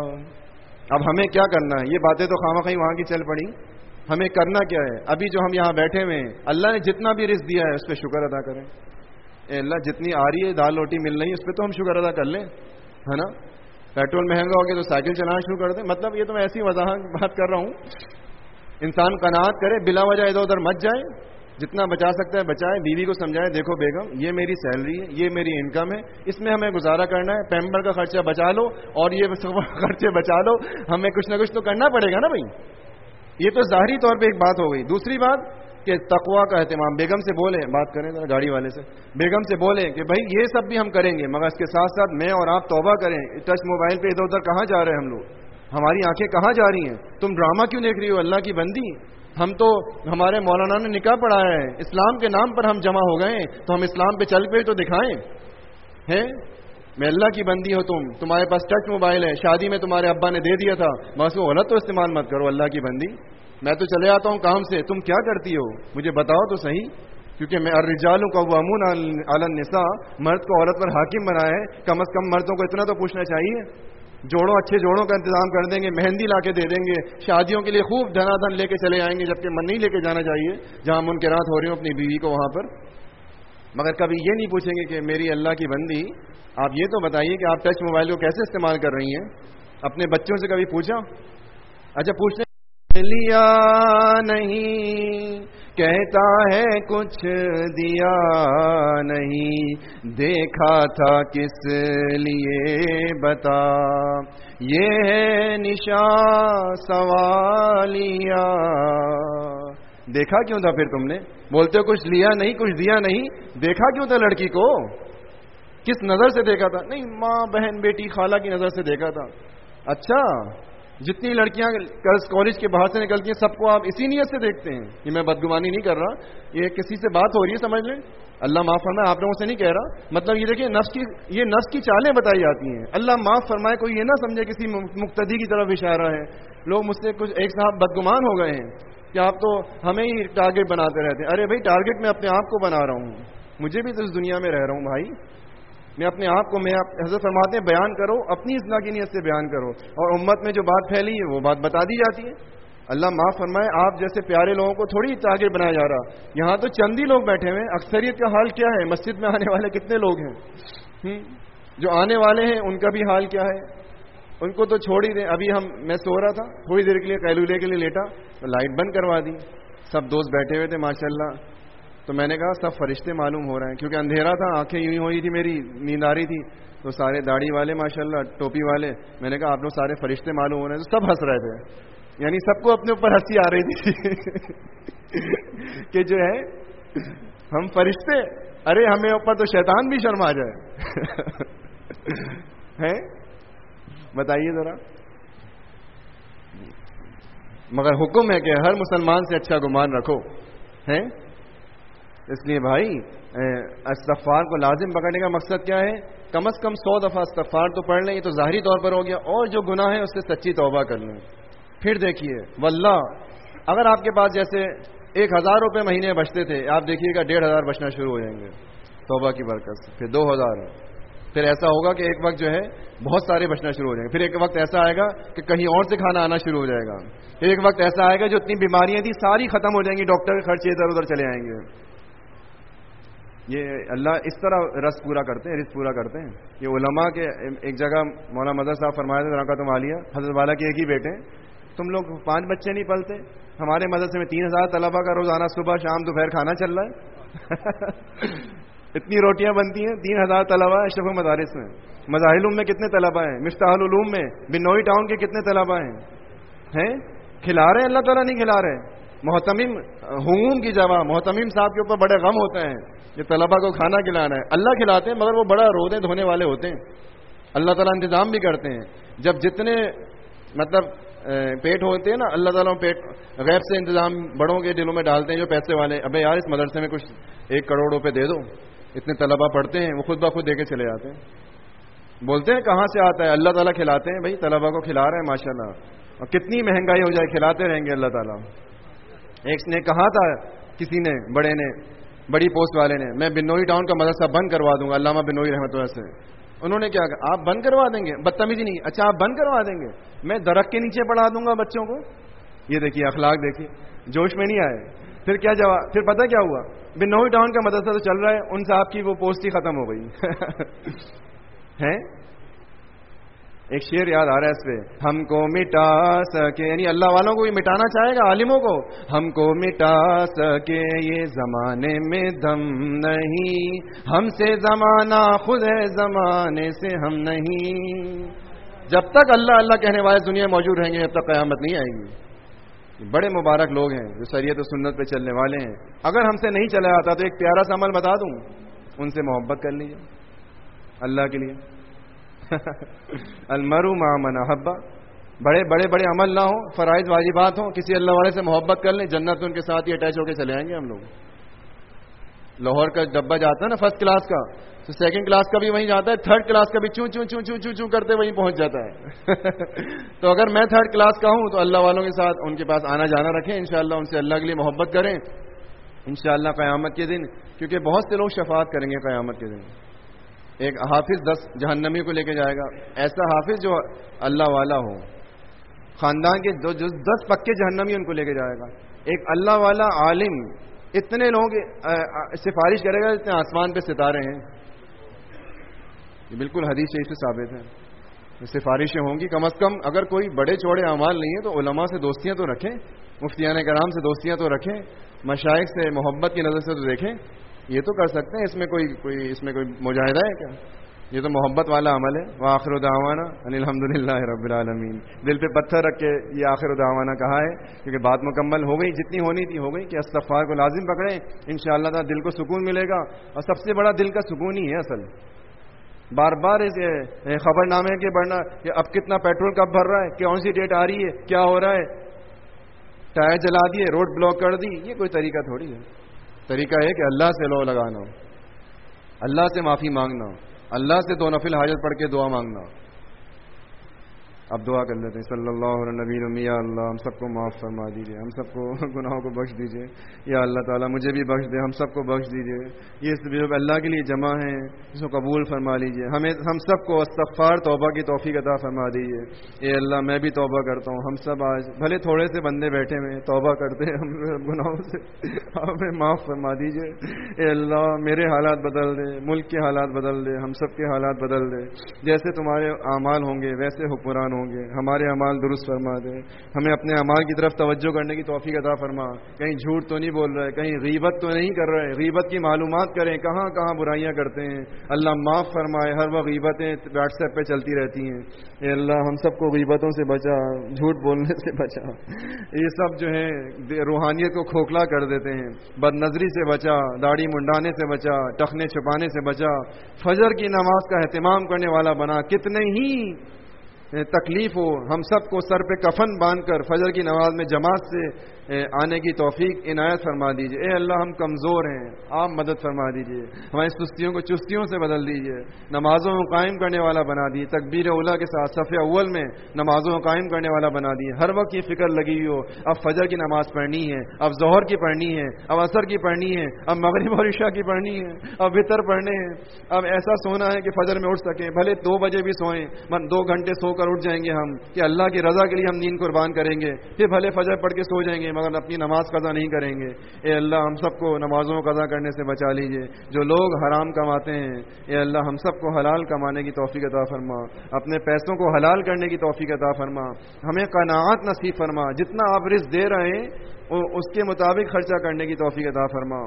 اب ہمیں کیا کرنا ہے؟ یہ باتیں تو خواہ خواہ وہاں کی چل پڑی. ہمیں کرنا کیا ہے؟ ابھی جو ہم یہاں بیٹھے ہوئے ہیں, اللہ نے جتنا بھی رزق دیا ہے اس پہ شکر ادا کریں. اے اللہ جتنی آ رہی ہے دال روٹی مل رہی ہے اس پہ تو ہم شکر ادا کر لیں, ہے نا. پیٹرول مہنگا ہو گیا تو سائیکل چلانا شروع کر دیں. مطلب یہ تو میں ایسی وضاحت بات کر رہا ہوں. انسان قناعت کرے, بلا وجہ ادھر ادھر مت جائے, جتنا بچا سکتا ہے بچائے. بیوی کو سمجھائے, دیکھو بیگم یہ میری سیلری ہے, یہ میری انکم ہے, اس میں ہمیں گزارا کرنا ہے. پیمبر کا خرچہ بچا لو اور یہ خرچے بچا لو. ہمیں کچھ نہ کچھ تو کرنا پڑے گا نا بھائی. یہ تو ظاہری طور پہ ایک بات ہو گئی. دوسری بات کہ تقویٰ کا اہتمام. بیگم سے بولیں, بات کریں ذرا گاڑی والے سے, بیگم سے بولیں کہ بھائی یہ سب بھی ہم کریں گے مگر اس کے ساتھ ساتھ میں اور آپ توبہ کریں. ٹچ موبائل پہ ادھر ادھر کہاں جا رہے ہیں ہم لوگ؟ ہماری آنکھیں کہاں جا رہی ہیں؟ تم ڈرامہ کیوں دیکھ رہی ہو اللہ کی بندی؟ ہم تو ہمارے مولانا نے نکاح پڑھایا ہے, اسلام کے نام پر ہم جمع ہو گئے, تو ہم اسلام پہ چل پہ تو دکھائیں. ہیں میں اللہ کی بندی ہو, تم تمہارے پاس ٹچ موبائل ہے, شادی میں تمہارے ابا نے دے دیا تھا, بس وہ غلط تو استعمال مت کرو. اللہ کی بندی میں تو چلے آتا ہوں کام سے, تم کیا کرتی ہو مجھے بتاؤ تو صحیح. کیونکہ میں الرجال قوامون علی النساء, مرد کو عورت پر حاکم بنایا ہے. کم از کم مردوں کو اتنا تو پوچھنا چاہیے. جوڑوں اچھے جوڑوں کا انتظام کر دیں گے, مہندی لا کے دے دیں گے, شادیوں کے لیے خوب دھنا دھن لے کے چلے آئیں گے, جبکہ من نہیں لے کے جانا چاہیے جہاں منکرات ہو رہی ہوں اپنی بیوی کو وہاں پر. مگر کبھی یہ نہیں پوچھیں گے کہ میری اللہ کی بندی آپ یہ تو بتائیے کہ آپ ٹچ موبائل کو کیسے استعمال کر رہی ہیں. اپنے بچوں سے کبھی پوچھا؟ اچھا پوچھنے لیا نہیں, کہتا ہے کچھ دیا نہیں, دیکھا تھا کس لیے بتا, یہ ہے نشان سوالیہ. دیکھا کیوں تھا پھر تم نے؟ بولتے ہو کچھ لیا نہیں, کچھ دیا نہیں, دیکھا کیوں تھا لڑکی کو؟ کس نظر سے دیکھا تھا؟ نہیں ماں بہن بیٹی خالہ کی نظر سے دیکھا تھا. اچھا جتنی لڑکیاں کالج کے باہر سے نکلتی ہیں سب کو آپ اسی نیت سے دیکھتے ہیں؟ یہ میں بدگمانی نہیں کر رہا, یہ کسی سے بات ہو رہی ہے سمجھ لیں. اللہ معاف فرمائے, آپ لوگوں سے نہیں کہہ رہا. مطلب یہ دیکھیں نفس کی یہ نفس کی چالیں بتائی جاتی ہیں. اللہ معاف فرمائے کوئی یہ نہ سمجھے کسی مقتدی کی طرف اشارہ ہے. لوگ مجھ سے کچھ ایک صاحب بدگمان ہو گئے ہیں کہ آپ تو ہمیں ہی ٹارگیٹ بناتے رہتے ہیں. ارے بھائی ٹارگیٹ میں اپنے آپ کو بنا رہا ہوں, مجھے بھی تو اس دنیا میں رہ رہا ہوں بھائی. میں اپنے آپ کو, میں حضرت فرماتے ہیں بیان کرو, اپنی اصلاح کی نیت سے بیان کرو, اور امت میں جو بات پھیلی ہے وہ بات بتا دی جاتی ہے. اللہ معاف فرمائے, آپ جیسے پیارے لوگوں کو تھوڑی ٹارگیٹ بنایا جا رہا. یہاں تو چند ہی لوگ بیٹھے ہوئے, اکثریت کا حال کیا ہے؟ مسجد میں آنے والے کتنے لوگ ہیں؟ جو آنے والے ہیں ان کا بھی حال کیا ہے؟ ان کو تو چھوڑ ہی دیں. ابھی ہم میں سو رہا تھا, تھوڑی دیر کے لیے قیلولے کے لیے لیٹا تو لائٹ بند کروا دی. سب دوست بیٹھے ہوئے تھے ماشاءاللہ. تو میں نے کہا سب فرشتے معلوم ہو رہے ہیں, کیونکہ اندھیرا تھا, آنکھیں یوں ہی ہوئی تھی, میری نیند آ رہی تھی. تو سارے داڑھی والے ماشاءاللہ, ٹوپی والے, میں نے کہا آپ لوگ سارے فرشتے معلوم ہو رہے ہیں. تو سب ہنس رہے تھے, یعنی سب کو اپنے اوپر ہنسی آ رہی تھی کہ جو ہے ہم فرشتے, ارے ہمیں اوپر تو شیطان بھی شرما جائے. ہے بتائیے ذرا. مگر حکم ہے کہ ہر مسلمان سے اچھا گمان رکھو ہیں. اس لیے بھائی استغفار کو لازم پکڑنے کا مقصد کیا ہے؟ کم از کم سو دفعہ استغفار تو پڑھ لیں. یہ تو ظاہری طور پر ہو گیا. اور جو گناہ ہے اس سے سچی توبہ کر لیں. پھر دیکھیے واللہ اگر آپ کے پاس جیسے ایک ہزار روپے مہینے بچتے تھے, آپ دیکھیے گا ڈیڑھ ہزار بچنا شروع ہو جائیں گے توبہ کی برکت سے. پھر دو ہزار پھر ایسا ہوگا کہ ایک وقت جو ہے بہت سارے بچنا شروع ہو جائیں گے. پھر ایک وقت ایسا آئے گا کہ کہیں اور سے کھانا آنا شروع ہو جائے گا. پھر ایک وقت ایسا آئے گا جو اتنی بیماریاں تھیں ساری ختم ہو جائیں گی, ڈاکٹر کے خرچے ادھر ادھر چلے آئیں گے. یہ اللہ اس طرح رس پورا کرتے ہیں, رزق پورا کرتے ہیں. یہ علماء کے ایک جگہ مولانا مدر صاحب فرمایا تھا رحمۃ عالیہ, حضرت والا کے ایک ہی بیٹے, تم لوگ پانچ بچے نہیں پلتے, ہمارے مدرسے میں تین ہزار طلبا کا روزانہ صبح شام دوپہر کھانا چل رہا ہے. اتنی روٹیاں بنتی ہیں, تین ہزار طلبا اشرف مدارس میں. مظاہر العلوم میں کتنے طلبا ہیں, مفتاح العلوم میں بنوئی ٹاؤن کے کتنے طلبا ہیں ہیں کھلا رہے ہیں, اللہ تعالیٰ نہیں کھلا رہے. محتمم ہموم کی جگہ محتمم صاحب کے اوپر بڑے غم ہوتے ہیں کہ طلبا کو کھانا کھلانا ہے. اللہ کھلاتے ہیں مگر وہ بڑا رونے دھونے والے ہوتے ہیں. اللہ تعالیٰ انتظام بھی کرتے ہیں. جب جتنے مطلب پیٹ ہوتے ہیں نا, اللہ تعالیٰ پیٹ غیب سے انتظام بڑوں کے دلوں میں ڈالتے ہیں جو پیسے والے. ابے یار اس مدرسے میں کچھ ایک کروڑ روپے دے دو, اتنے طلبا پڑھتے ہیں, وہ خود بخود دے کے چلے جاتے ہیں. بولتے ہیں کہاں سے آتا ہے, اللہ تعالیٰ کھلاتے ہیں. بھائی طلبا کو کھلا رہے ہیں ماشاء اللہ, اور کتنی مہنگائی ہو جائے کھلاتے رہیں گے اللہ تعالیٰ. ایک نے کہا تھا کسی نے, بڑے نے, بڑی پوسٹ والے نے, میں بنوئی ٹاؤن کا مدرسہ بند کروا دوں گا, علامہ بنوئی رحمۃ اللہ سے. انہوں نے کیا کہا, آپ بند کروا دیں گے؟ بدتمیزی نہیں. اچھا آپ بند کروا دیں گے, میں درخت کے نیچے پڑھا دوں گا بچوں کو. یہ دیکھیے اخلاق دیکھیے, جوش میں نہیں آئے. پھر کیا جواب, پھر پتہ کیا ہوا, بنوئی ٹاؤن کا مدرسہ تو چل رہا ہے, ان صاحب کی وہ پوسٹ ہی ختم ہو گئی ہے. ایک شعر یاد آ رہا ہے اس پہ, ہم کو مٹا سکے, یعنی اللہ والوں کو یہ مٹانا چاہے گا, عالموں کو, ہم کو مٹا سکے یہ زمانے میں دم نہیں, ہم سے زمانہ خود ہے زمانے سے ہم نہیں. جب تک اللہ اللہ کہنے والے دنیا موجود رہیں گے جب تک قیامت نہیں آئے گی. بڑے مبارک لوگ ہیں جو شریعت و سنت پہ چلنے والے ہیں. اگر ہم سے نہیں چلا آتا تو ایک پیارا سا عمل بتا دوں, ان سے محبت کر لیجیے اللہ کے لیے. المرء مع من احب, بڑے بڑے بڑے عمل نہ ہوں, فرائض واجبات ہوں, کسی اللہ والے سے محبت کر لیں, جنت ان کے ساتھ ہی اٹیچ ہو کے چلے آئیں گے ہم لوگ. لاہور کا ڈبہ جاتا ہے نا فرسٹ کلاس کا, تو سیکنڈ کلاس کا بھی وہیں جاتا ہے, تھرڈ کلاس کا بھی چوں چوں چوں چوں چوں چوں کرتے وہیں پہنچ جاتا ہے. تو اگر میں تھرڈ کلاس کا ہوں تو اللہ والوں کے ساتھ ان کے پاس آنا جانا رکھیں انشاءاللہ, ان سے اللہ کے لیے محبت کریں انشاءاللہ قیامت کے دن, کیونکہ بہت سے لوگ شفاعت کریں گے قیامت کے دن. ایک حافظ دس جہنمی کو لے کے جائے گا, ایسا حافظ جو اللہ والا ہو, خاندان کے جو جو دس پکے جہنمی ان کو لے کے جائے گا. ایک اللہ والا عالم اتنے لوگ سفارش کرے گا اتنے آسمان پہ ستارے ہیں. یہ بالکل حدیث شریف سے ثابت ہے. سفارشیں ہوں گی, کم از کم اگر کوئی بڑے چوڑے اعمال نہیں ہیں تو علماء سے دوستیاں تو رکھیں, مفتیان کرام سے دوستیاں تو رکھیں, مشائخ سے محبت کی نظر سے تو دیکھیں. یہ تو کر سکتے ہیں, اس میں کوئی کوئی اس میں کوئی مجاہدہ ہے کیا؟ یہ تو محبت والا عمل ہے. وآخر دعوانا ان الحمدللہ رب العالمین. دل پہ پتھر رکھ کے یہ آخر دعوانا کہا ہے کیونکہ بات مکمل ہو گئی, جتنی ہونی تھی ہو گئی. کہ استغفار کو لازم پکڑیں, انشاءاللہ تعالی دل کو سکون ملے گا. اور سب سے بڑا دل کا سکون ہی ہے اصل. بار بار اس خبر نامے کے بڑھنا کہ اب کتنا پیٹرول کب بھر رہا ہے, کون سی ڈیٹ آ رہی ہے, کیا ہو رہا ہے, ٹائر جلا دیے, روڈ بلاک کر دی, یہ کوئی طریقہ تھوڑی ہے. طریقہ ہے کہ اللہ سے لو لگانا, اللہ سے معافی مانگنا, اللہ سے دو نفل حاجت پڑھ کے دعا مانگنا. اب دعا کر لیتے ہیں. صلی اللہ علیہ نبی امی. یا اللہ ہم سب کو معاف فرما دیجیے, ہم سب کو گناہوں کو بخش دیجیے. یا اللہ تعالیٰ مجھے بھی بخش دے, ہم سب کو بخش دیجیے. یہ جو اللہ کے لیے جمع ہیں اس کو قبول فرما لیجیے. ہمیں ہم سب کو استغفار توبہ کی توفیق عطا فرما دیجیے. اے اللہ میں بھی توبہ کرتا ہوں, ہم سب آج بھلے تھوڑے سے بندے بیٹھے ہوئے توبہ کرتے ہیں, ہم گناہوں سے ہمیں معاف فرما دیجیے. اے اللہ میرے حالات بدل دے, ملک کے حالات بدل دے, ہم سب کے حالات بدل دے. جیسے تمہارے اعمال ہوں گے ویسے حکمران ہوں گے, ہمارے اعمال درست فرما دے. ہمیں اپنے اعمال کی طرف توجہ کرنے کی توفیق عطا فرما. کہیں جھوٹ تو نہیں بول رہے, کہیں غیبت تو نہیں کر رہے, غیبت کی معلومات کریں, کہاں کہاں برائیاں کرتے ہیں. اللہ معاف فرمائے, ہر وقت غیبتیں واٹس ایپ پہ چلتی رہتی ہیں. اے اللہ ہم سب کو غیبتوں سے بچا, جھوٹ بولنے سے بچا. یہ سب جو ہے روحانیت کو کھوکھلا کر دیتے ہیں. بد نظری سے بچا, داڑھی منڈانے سے بچا, ٹخنے چھپانے سے بچا. فجر کی نماز کا اہتمام کرنے والا بنا. کتنے ہی تکلیف ہو ہم سب کو سر پہ کفن باندھ کر فجر کی نماز میں جماعت سے آنے کی توفیق عنایت فرما دیجیے۔ اے اللہ ہم کمزور ہیں، آپ مدد فرما دیجیے، ہماری سستیوں کو چستیوں سے بدل دیجیے، نمازوں کو قائم کرنے والا بنا دیجیے، تکبیر اولا کے ساتھ صف اول میں نمازوں کو قائم کرنے والا بنا دیجیے۔ ہر وقت یہ فکر لگی ہوئی ہو اب فجر کی نماز پڑھنی ہے، اب ظہر کی پڑھنی ہے، اب عصر کی پڑھنی ہے، اب مغرب اور عشاء کی پڑھنی ہے، اب وتر پڑھنے ہیں، اب ایسا سونا ہے کہ فجر میں اٹھ سکیں، بھلے دو بجے بھی سوئیں، دو گھنٹے سو کر اٹھ جائیں گے ہم کہ اللہ کی رضا کے لیے ہم نیند قربان کریں گے، پھر بھلے فجر پڑھ کے سو جائیں گے مگر اپنی نماز قضا نہیں کریں گے۔ اے اللہ ہم سب کو نمازوں قضا کرنے سے بچا لیجئے، جو لوگ حرام کماتے ہیں اے اللہ ہم سب کو حلال کمانے کی توفیق عطا فرما، اپنے پیسوں کو حلال کرنے کی توفیق عطا فرما، ہمیں قناعت نصیب فرما، جتنا آپ رزق دے رہے ہیں اس کے مطابق خرچہ کرنے کی توفیق عطا فرما۔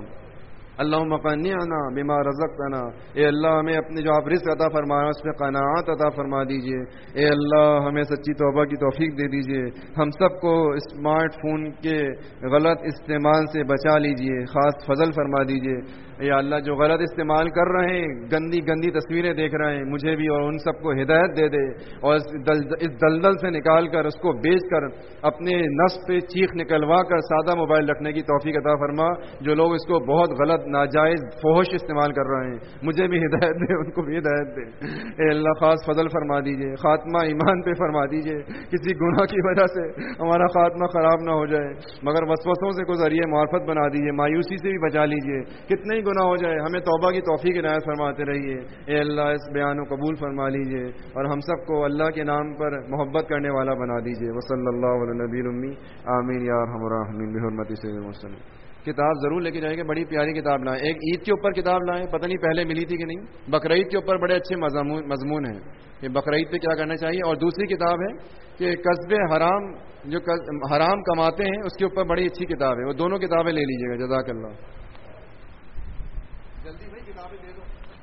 اللہم قنعنا بما رزقتنا، اے اللہ ہمیں اپنے جو آپ رزق عطا فرمایا اس پہ قناعت عطا فرما دیجئے۔ اے اللہ ہمیں سچی توبہ کی توفیق دے دیجئے، ہم سب کو اسمارٹ فون کے غلط استعمال سے بچا لیجئے، خاص فضل فرما دیجئے۔ اے اللہ جو غلط استعمال کر رہے ہیں، گندی گندی تصویریں دیکھ رہے ہیں، مجھے بھی اور ان سب کو ہدایت دے دے، اور اس دلدل سے نکال کر اس کو بیچ کر اپنے نفس پہ چیخ نکلوا کر سادہ موبائل رکھنے کی توفیق عطا فرما۔ جو لوگ اس کو بہت غلط ناجائز فحش استعمال کر رہے ہیں مجھے بھی ہدایت دے، ان کو بھی ہدایت دے۔ اے اللہ خاص فضل فرما دیجئے، خاتمہ ایمان پہ فرما دیجئے، کسی گناہ کی وجہ سے ہمارا خاتمہ خراب نہ ہو جائے مگر وسوسوں سے کو ذریعہ معرفت بنا دیجئے، مایوسی سے بھی بچا لیجئے، کتنے ہی گناہ ہو جائے ہمیں توبہ کی توفیق عنایت فرماتے رہیے۔ اے اللہ اس بیان کو قبول فرما لیجئے اور ہم سب کو اللہ کے نام پر محبت کرنے والا بنا دیجئے۔ وصلی اللہ علی نبی الامی، آمین یا ارحم الراحمین بحرمت سیدنا محمد۔ کتاب ضرور لے کے جائیں گے، بڑی پیاری کتاب لائیں، ایک عید کے اوپر کتاب لائیں، پتہ نہیں پہلے ملی تھی کہ نہیں، بقرعید کے اوپر بڑے اچھے مضمون ہیں کہ بقرعید پہ کیا کرنا چاہیے، اور دوسری کتاب ہے کہ قصب حرام جو حرام کماتے ہیں اس کے اوپر بڑی اچھی کتاب ہے، وہ دونوں کتابیں لے لیجیے گا۔ جزاک اللہ، جلدی بھائی کتابیں دے دو۔